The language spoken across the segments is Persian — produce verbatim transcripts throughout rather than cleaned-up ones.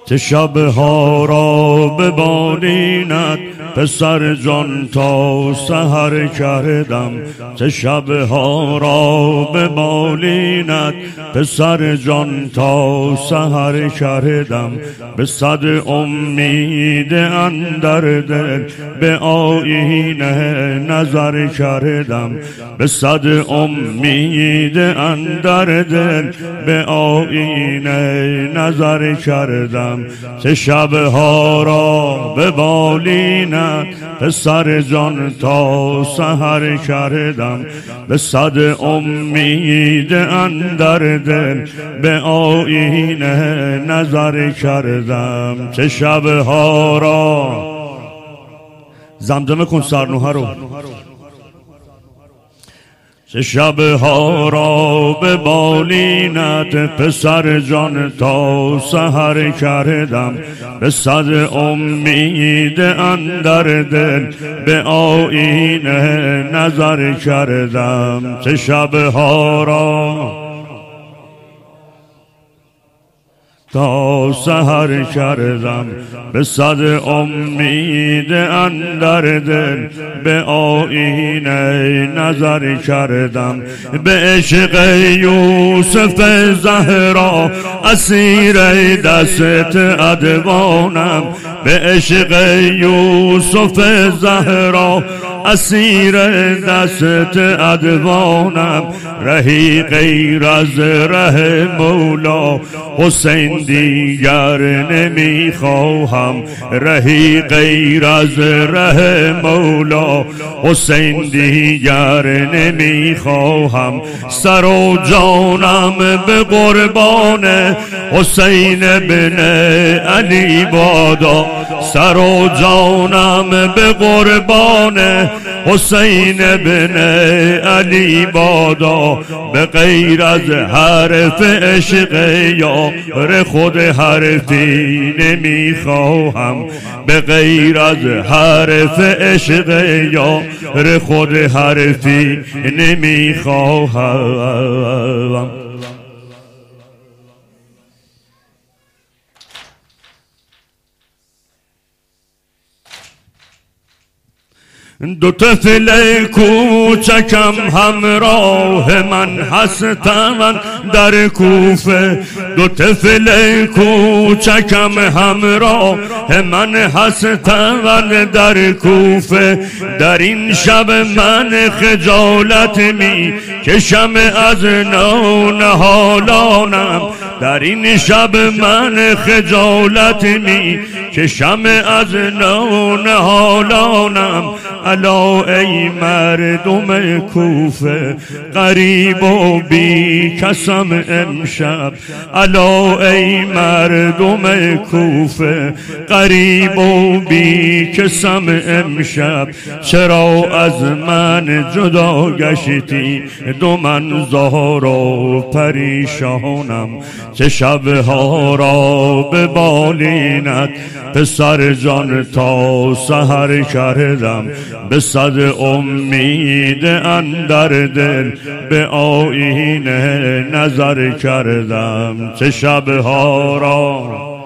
چه شبها را به بالینت پسر جان تا سحر کردم. چه شبها را به بالینت پسر جان تا سحر کردم. به صد امید اندر دل به آیینه نظر کردم. به صد امید اندر دل به آیینه نظر کردم. چه شبها را به بالینت پسر جان تا سحر کردم. به صد امید اندر دل به آیینه نظر کردم. چه شبها را زمزمه کن سرنوحه رو. چه شبها را به بالینت پسر جان تا سحر کردم. به صد امید اندر دل به آیینه نظر کردم. چه شبها را تا سحر کردم. به صد امید اندر دل به آیینه نظر کردم. به عشق یوسف زهرا اسیر دست ادوانم. به عشق یوسف زهرا اسیر دست ادوانم. رهی غیر از ره مولا حسین دیگر نمیخواهم. رهی غیر از ره مولا حسین دیگر نمیخواهم. سر و جانم به قربان حسین بن علی بادا. سر و جانم به قربان حسین بن علی بادا. به غیر از حرف عشق یار خود حرفی نمیخواهم. به غیر از حرف عشق یار خود حرفی نمیخواهم. دو طفل کوچکم همراه من هستند در کوفه. دو طفل کوچکم همراه من هستند در کوفه. در این شب من خجالت می کشم از نونهالانم. در این شب من خجالت می کشم از نونهالانم. الا ای مردم کوفه غریب و بی کسم امشب. الا ای مردم کوفه غریب و بی کسم امشب. چرا از من جدا گشتی دو من زار و پریشانم. چه شبها را به بالینت پسر جان تا سحر کردم. به صد امید اندر دل به آیینه نظر کردم. چه شبها را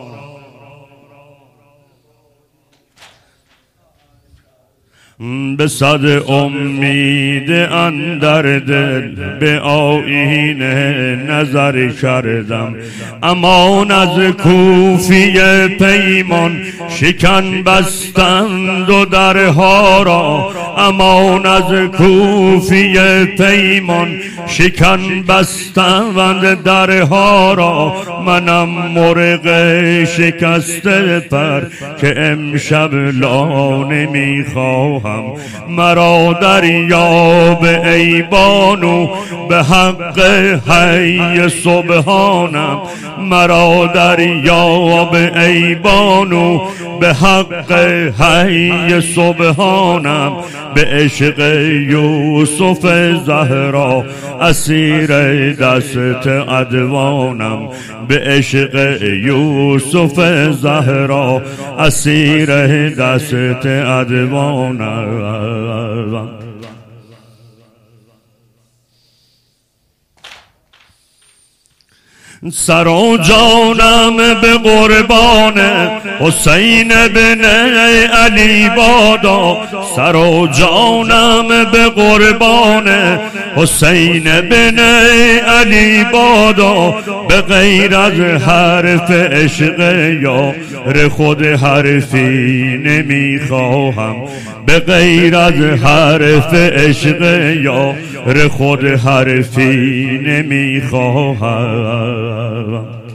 به صد امید اندر دل به آیینه نظر کردم. امان از کوفی پیمان شکن بستند و درها را. امان از کوفی پیمان شکن بستند درها را. منم مرغ شکسته پر که امشب لا نمیخواهم. مرا دریاب ای بانو به حق حی سبحانم. مرا دریاب ای بانو به حق حی سبحانم. به عشق یوسف زهرا اسیر دست ادوانم. به عشق یوسف زهرا اسیر دست ادوانم. سر و جانم به قربان حسین بن علی بادا، سر و جانم به قربان حسین بن علی بادا. به غیر از حرف عشق یار خود حرفی نمیخواهم، به غیر از حرف عشق یار خود حرفی نمیخواهم.